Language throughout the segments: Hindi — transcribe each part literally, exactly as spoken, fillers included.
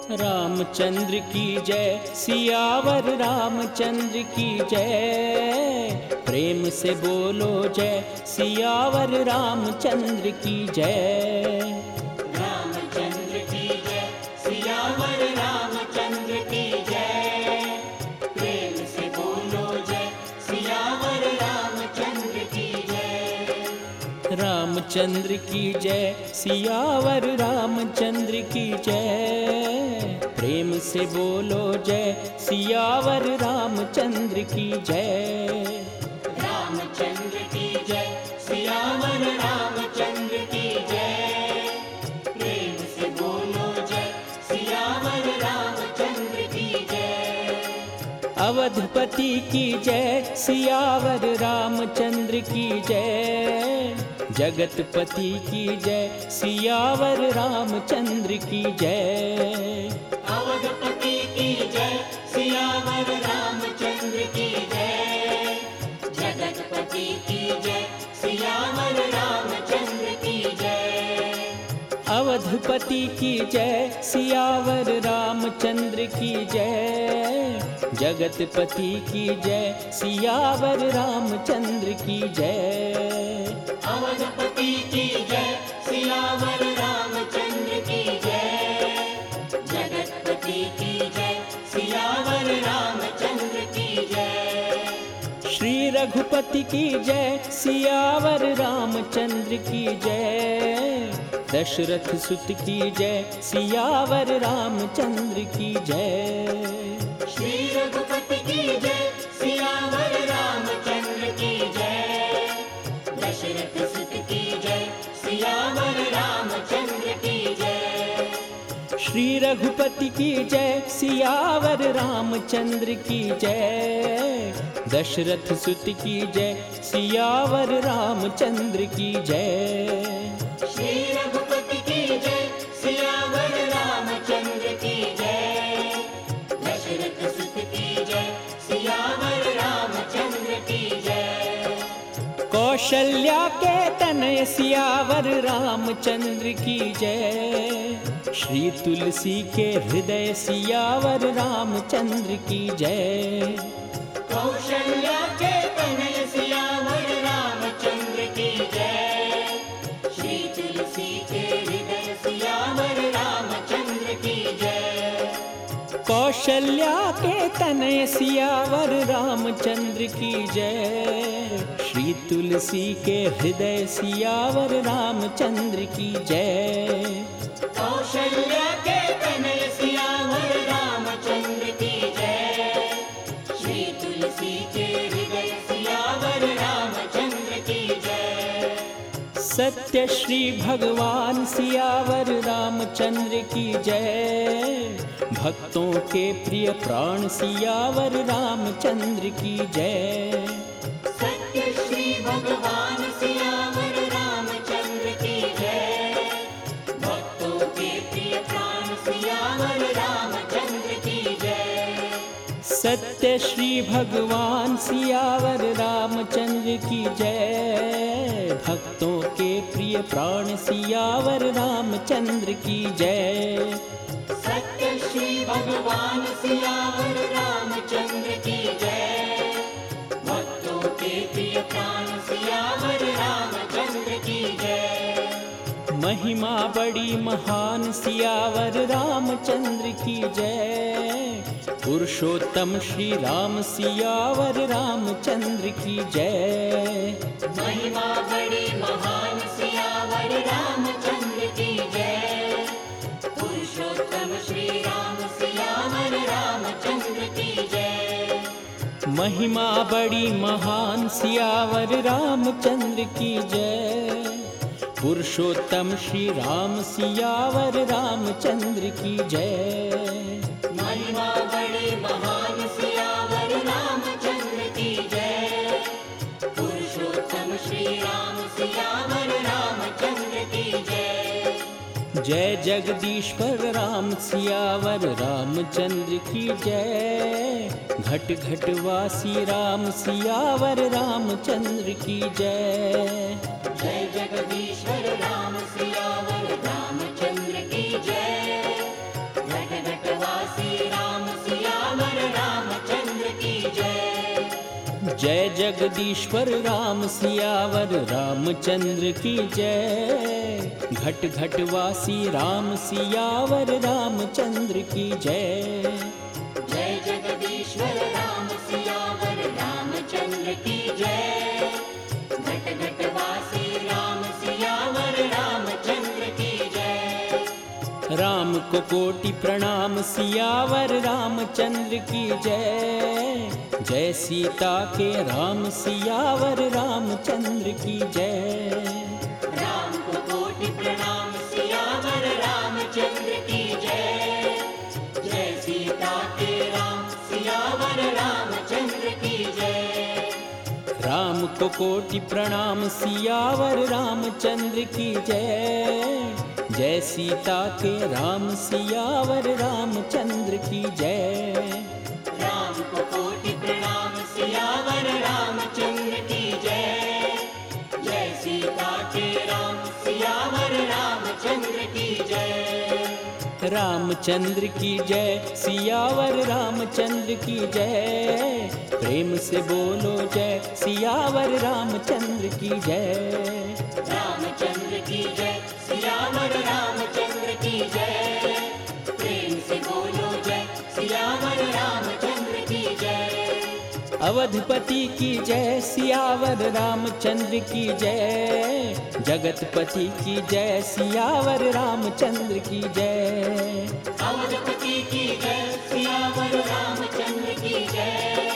रामचंद्र की जय, सियावर रामचंद्र की जय। प्रेम से बोलो जय, सियावर रामचंद्र की जय। रामचंद्र की जय, सियावर रामचंद्र की जय। प्रेम से बोलो जय, सियावर रामचंद्र की जय। रामचंद्र की जय, सियावर रामचंद्र की जय। प्रेम से बोलो जय, सियावर रामचंद्र की जय। रामचंद्र की जय, सियावर रामचंद्र की जय। प्रेम से बोलो जय, सियावर रामचंद्र की जय। अवधपति की जय, सियावर रामचंद्र की जय। जगतपति की जय, सियावर रामचंद्र की जय। अवधपति की जय, सियावर रामचंद्र की जय। जगतपति की जय, सियावर रामचंद्र की जय। अवधपति की जय, सियावर रामचंद्र की जय। जगतपति की जय, सियावर रामचंद्र की जय। अवधपति की जय, सियावर रामचंद्र की जय। जगतपति की जय, सियावर रामचंद्र की जय। श्री रघुपति की जय, सियावर रामचंद्र की जय। दशरथ सुत की जय, सियावर रामचंद्र की जय। श्री रघुपति की जय, सियावर रामचंद्र की जय। दशरथ सुत की जय, सियावर रामचंद्र की जय। श्री रघुपति की जय, सियावर रामचंद्र की जय। दशरथ सुत की जय, सियावर रामचंद्र की जय। श्री रघुपति की जय, सियावर रामचंद्र की जय। दशरथ सुत की जय, सियावर रामचंद्र की जय। कौशल्या के तनय, सियावर रामचंद्र की जय। श्री तुलसी के हृदय, सियावर रामचंद्र की जय। कौशल्या के तनय, सियावर रामचंद्र की जय। श्री तुलसी के हृदय, सियावर रामचंद्र की जय। कौशल्या के तनय, सियावर रामचंद्र की जय। श्री तुलसी के हृदय, सियावर रामचंद्र की जय। कौशल्या के तनय, सियावर रामचंद्र की जय। श्री तुलसी के हृदय, सियावर रामचंद्र की जय। सत्य श्री भगवान, सियावर रामचंद्र की जय। भक्तों के प्रिय प्राण, सियावर रामचंद्र की जय। सत्य श्री भगवान, सियावर रामचंद्र की जय। भक्तों के प्रिय प्राण, सियावर रामचंद्र की जय। सत्य श्री भगवान, सियावर रामचंद्र की जय। भक्तों के प्रिय प्राण, सियावर रामचंद्र की जय। सत्य श्री भगवान, सियावर रामचंद्र की जय। भक्तों के प्रिय प्राण, सियावर रामचंद्र की जय। महिमा बड़ी महान, सियावर रामचंद्र की जय। पुरुषोत्तम श्री राम, सियावर रामचंद्र की जय। महिमा बड़ी महान, सियावर रामचंद्र की जय। पुरुषोत्तम श्री राम, सियावर रामचंद्र की जय। महिमा बड़ी महान, सियावर रामचंद्र की जय। पुरुषोत्तम श्री राम, सियावर रामचंद्र की जय। महिमा बड़ी महान, सियावर रामचंद्र की जय। पुरुषोत्तम श्री राम, सियावर रामचंद्र की जय। जय जगदीश्वर राम, सियावर रामचंद्र की जय। घट घट वासी राम, सियावर रामचंद्र की जय। जय जगदीश्वर राम, सियावर रामचंद्र की जय। घट घट जय जगदीश्वर राम सियावर रामचंद्र की जय। घट घट वासी राम सियावर रामचंद्र की जय। जय जगदीश्वर राम सियावर रामचंद्र की जय। घट घट वासी राम सियावर रामचंद्र की जय। राम को कोटि प्रणाम सियावर रामचंद्र की जय। जय सीता के राम सियावर रामचंद्र की जय। राम को कोटि प्रणाम सियावर रामचंद्र की जय। जय सीता के राम सियावर रामचंद्र की जय। राम को कोटि प्रणाम सियावर रामचंद्र की जय। जय सीता के राम सियावर रामचंद्र की जय। राम को कोटि प्रणाम सियावर रामचंद्र की जय। जय सीता के राम सियावर रामचंद्र की जय। रामचंद्र की जय सियावर रामचंद्र की जय। प्रेम से बोलो जय सियावर रामचंद्र की जय। रामचंद्र की जय सियावर रामचंद्र की जय। प्रेम से बोलो जय सियावर रामचंद्र की जय। अवधपति की जय सियावर रामचंद्र की जय। जगतपति की जय सियावर रामचंद्र की जय। अवधपति की जय सियावर रामचंद्र की जय।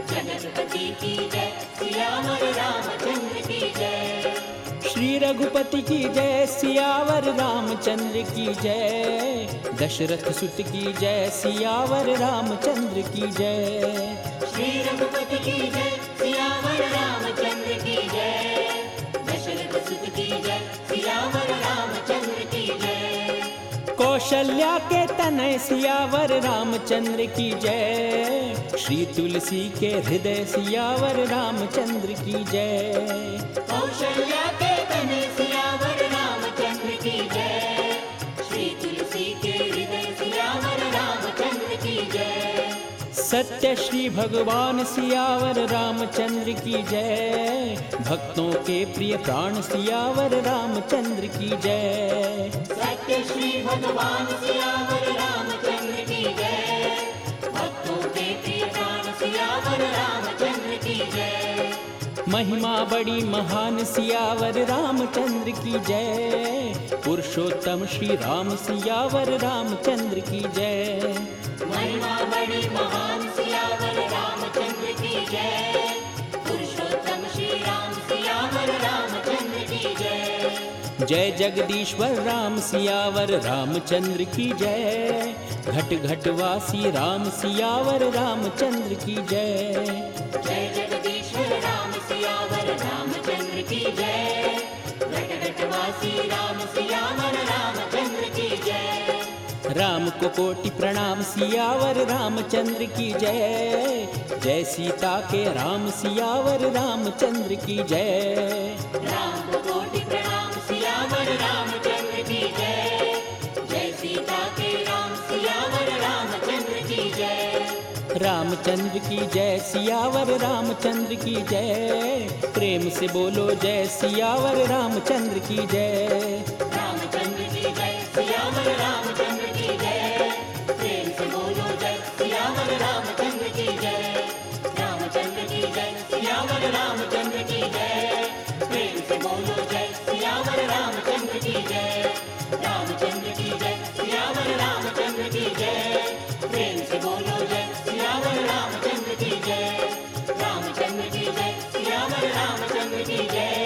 जगतपति की जय सियावर रामचंद्र की जय। श्री रघुपति की जय सियावर रामचंद्र की जय। दशरथ सुत की जय सियावर रामचंद्र की जय। श्री रघुपति की जय सियावर रामचंद्र की जय। दशरथ सुत की जय सियावर रामचंद्र की जय। कौशल्या के तनय सियावर रामचंद्र की जय। श्री तुलसी के हृदय सियावर रामचंद्र की जय। कौशल्या के तनय सियावर रामचंद्र की जय। श्री तुलसी के हृदय सियावर रामचंद्र की जय। सत्य श्री भगवान सियावर रामचंद्र की जय। भक्तों के प्रिय प्राण सियावर रामचंद्र की जय। सत्य श्री भगवान सियावर रामचंद्र की जय। भक्तों के प्रिय प्राण सियावर रामचंद्र की जय। महिमा बड़ी महान सियावर रामचंद्र की जय। पुरुषोत्तम श्री राम सियावर रामचंद्र की जय। महिमा बड़ी महान सियावर रामचंद्र की जय। पुरुषोत्तम श्री राम सियावर रामचंद्र की जय। जय जगदीश्वर राम सियावर रामचंद्र की जय। घट घट वासी राम सियावर रामचंद्र की जय। जय जगदीश्वर राम सियावर रामचंद्र की जय। घट घट वासी राम सियावर रामचंद्र की जय। राम को कोटि प्रणाम सियावर रामचंद्र की जय। जय सीता के राम सियावर रामचंद्र की जय। राम को कोटि प्रणाम सियावर रामचंद्र की जय। जय सीता के राम सियावर रामचंद्र की जय। रामचंद्र की जय सियावर रामचंद्र की जय। प्रेम से बोलो जय सियावर रामचंद्र की जय। रामचंद्र की जय सियावर रामचंद्र की जय। प्रेम से बोलो जय सियावर रामचंद्र की जय। रामचंद्र की जय सियावर रामचंद्र की जय। प्रेम से बोलो जय सियावर रामचंद्र की जय। रामचंद्र की जय सियावर रामचंद्र की जय। प्रेम से बोलो जय सियावर रामचंद्र की जय। रामचंद्र की जय सियावर रामचंद्र की जय।